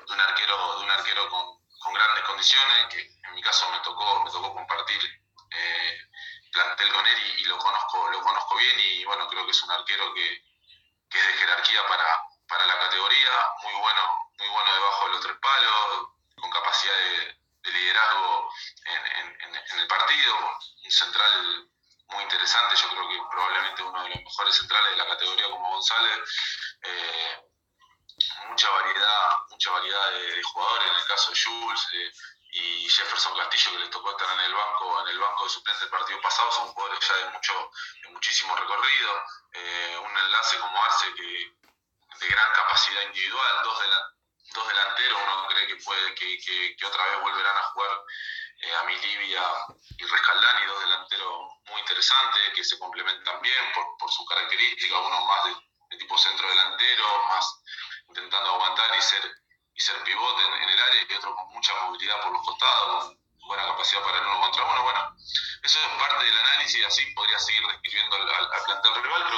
de un arquero con grandes condiciones, que en mi caso me tocó compartir plantel con él y lo conozco bien y bueno, creo que es un arquero que es de jerarquía para la categoría, muy bueno debajo de los tres palos, con capacidad de liderazgo en el partido, un central muy interesante, yo creo que probablemente uno de los mejores centrales de la categoría como González, eh, mucha variedad de jugadores, en el caso de Jules y Jefferson Castillo, que les tocó estar en el banco de suplentes del partido pasado, son jugadores ya de muchísimo recorrido, un enlace como Arce de gran capacidad individual, dos delanteros, uno cree que otra vez volverán a jugar a Milivia y Rescaldani, dos delanteros muy interesantes que se complementan bien por su característica, uno más de tipo centro delantero, más intentando aguantar y ser pivote en el área y otro con mucha movilidad por los costados, con buena capacidad para el uno contra uno. Bueno, eso es parte del análisis, así podría seguir describiendo al plantel rival.